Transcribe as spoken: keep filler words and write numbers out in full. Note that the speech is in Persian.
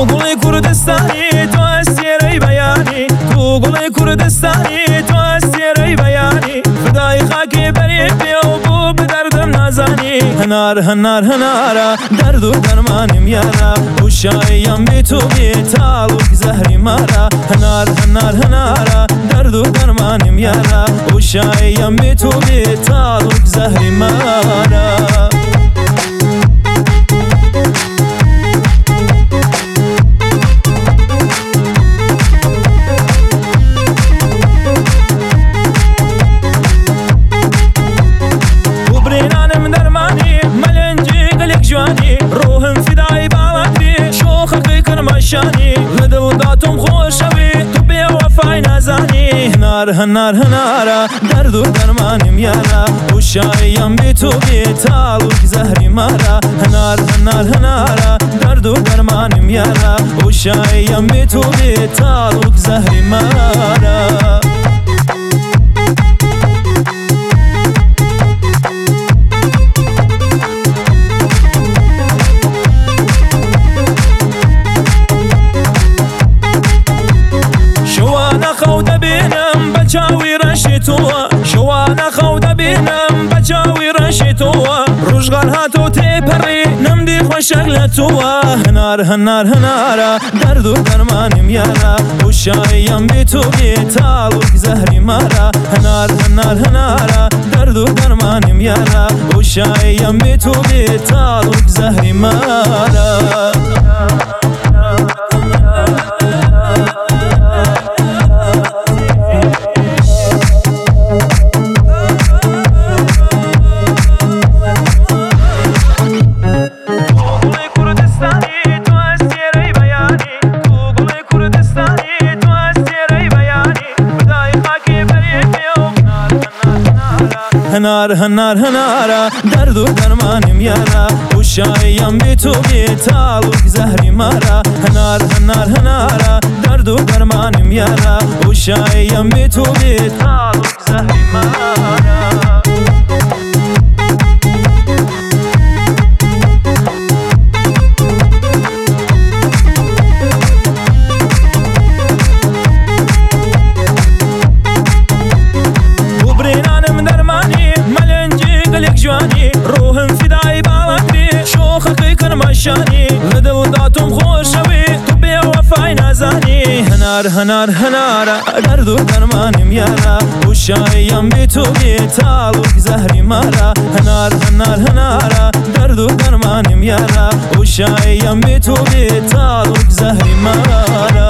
تو گل کردستانی تو اسیری بیانی تو گل کردستانی تو اسیری بیانی فدای خاکی بری بیو بو به دردم نزانی هنار هنار هنارا درد و درمانیم یارا وشایم بی تو بی تعلق زهری مارا هنار هنار هنارا درد و درمانیم یارا وشایم بی تو بی تعلق زهری مارا روحم فدای باوری شوخی کرمشانی لدل داتم خوشوی تو بی وفای نزانی هنار هنار هنارا درد و درمانیم یارا وشایم بی تو بی تعلق زهری مارا هنار هنار هنارا درد و درمانیم یارا وشایم بی تو بی تعلق زهری مارا خوده بینم بچاوی رشی تو شوانا خوده بینم بچاوی رشی تو روشگار هاتو تی پری نمدی خوشگل تو هنار هنار هنارا درد و درمانیم یارا وشایم بی تو بی تعلق زهری مارا هنار هنار هنارا درد و درمانیم یارا وشایم بی تو بی تعلق زهری مارا هنار هنار هنارا درد و درمانیم یارا وشایم بی تو بی تعلق زهری مارا هنار هنار هنارا درد و درمانیم یارا وشایم بی تو بی تعلق زهری مارا روحم فدای باوری شوخی کرمشانی لدل داتم خوشوی تو بی وفای نزانی هنار هنار هنارا درد و درمانیم یارا وشایم بی تو بی تعلق زهری مارا هنار هنار هنارا درد و درمانیم یارا وشایم بی تو بی تعلق زهری مارا